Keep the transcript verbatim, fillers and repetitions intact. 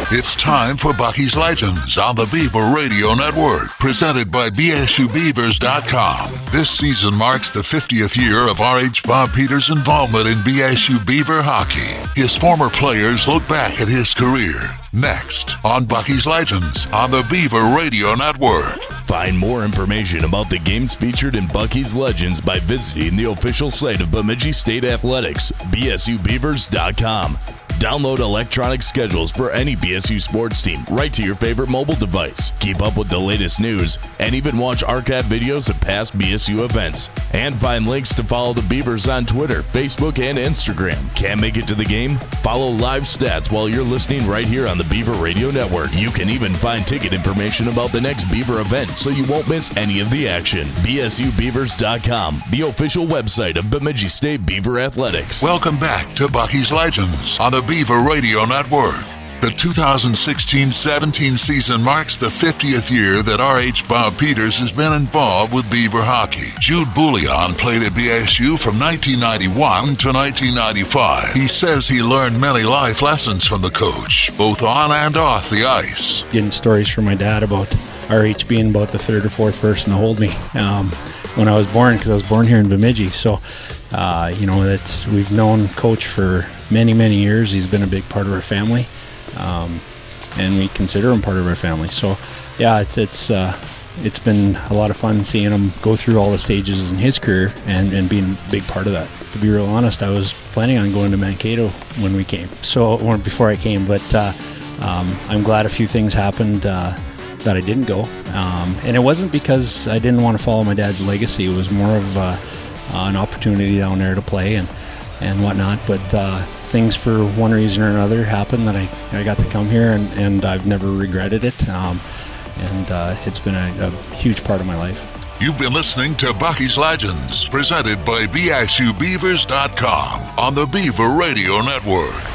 It's time for Bucky's Legends on the Beaver Radio Network, presented by B S U Beavers dot com. This season marks the fiftieth year of R H Bob Peters' involvement in B S U Beaver hockey. His former players look back at his career. Next on Bucky's Legends on the Beaver Radio Network. Find more information about the games featured in Bucky's Legends by visiting the official site of Bemidji State Athletics, B S U Beavers dot com. Download electronic schedules for any B S U sports team right to your favorite mobile device. Keep up with the latest news and even watch archive videos of past B S U events. And find links to follow the Beavers on Twitter, Facebook, and Instagram. Can't make it to the game? Follow live stats while you're listening right here on the Beaver Radio Network. You can even find ticket information about the next Beaver event so you won't miss any of the action. B S U Beavers dot com, the official website of Bemidji State Beaver Athletics. Welcome back to Bucky's Legends on the Beaver Radio Network. The two thousand sixteen seventeen season marks the fiftieth year that R H Bob Peters has been involved with Beaver hockey. Jude Bouillon played at B S U from nineteen ninety-one to nineteen ninety-five. He says he learned many life lessons from the coach, both on and off the ice. Getting stories from my dad about R H being about the third or fourth person to hold me um, when I was born, because I was born here in Bemidji. So, uh, you know, that's, we've known Coach for many, many years. He's been a big part of our family. Um, and we consider him part of our family. So, yeah, it's it's, uh, it's been a lot of fun seeing him go through all the stages in his career and, and being a big part of that. To be real honest, I was planning on going to Mankato when we came, so or before I came, but uh, um, I'm glad a few things happened uh, that I didn't go. Um, and it wasn't because I didn't want to follow my dad's legacy. It was more of uh, uh, an opportunity down there to play and, and whatnot. But uh, things for one reason or another happened that I, I got to come here, and, and I've never regretted it. Um, and uh, it's been a, a huge part of my life. You've been listening to Bucky's Legends, presented by B S U Beavers dot com on the Beaver Radio Network.